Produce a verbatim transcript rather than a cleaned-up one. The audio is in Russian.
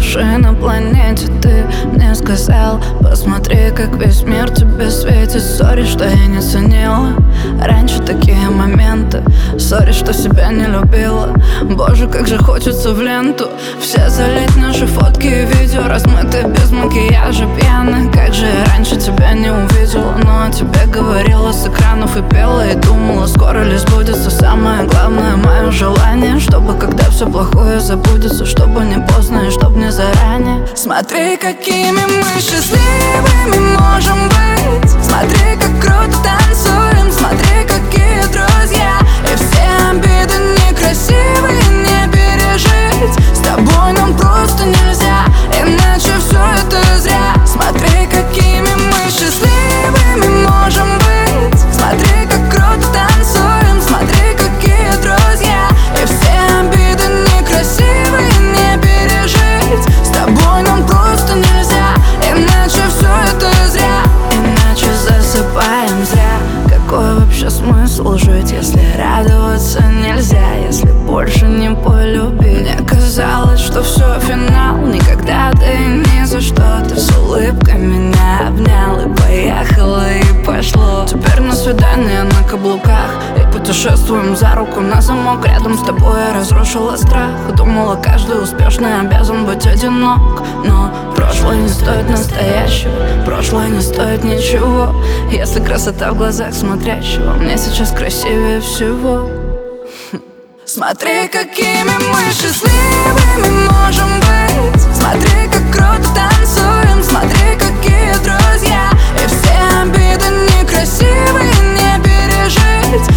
души на планете. Ты мне сказал: посмотри, как весь мир тебе светит. Сори, что я не ценила раньше такие моменты. Сори, что себя не любила. Боже, как же хочется в ленту все залить наши фотки и видео, размытые без макияжа, пьяных. Как же я раньше тебя не увидела, но о тебе говорила с экранов и пела, и думала, скоро ли сбудется самое главное мое желание, чтобы когда все плохое забудется, чтобы не поздно и чтобы не заранее. Смотри, какими мы счастливыми можем быть. Смотри, как круто танцуем. Смотри, какие друзья. И все обиды некрасивые не пережить. С тобой нам просто нельзя, иначе все это зря. Смотри, какими мы счастливыми можем быть. Смотри, как круто танцуем. Смотри, какие друзья. И все обиды некрасивые не пережить. С тобой нам просто нельзя, иначе все это зря. Иначе засыпаем зря. Какой вообще смысл жить, если радоваться нельзя, если больше не полюбить? Мне казалось, что все финал, никогда ты ни за что. Ты с улыбкой меня обнял и поехало, и пошло. Теперь на свидание на каблуках и путешествуем за руку на замок. Рядом с тобой я разрушила страх. Думала, каждый успешный обязан быть одинок, но прошлое не стоит настоящего, прошлое не стоит ничего, если красота в глазах смотрящего мне сейчас красивее всего. Смотри, какими мы счастливыми можем быть. Смотри, как круто танцуем. Смотри, какие друзья. И все обиды некрасивые не пережить.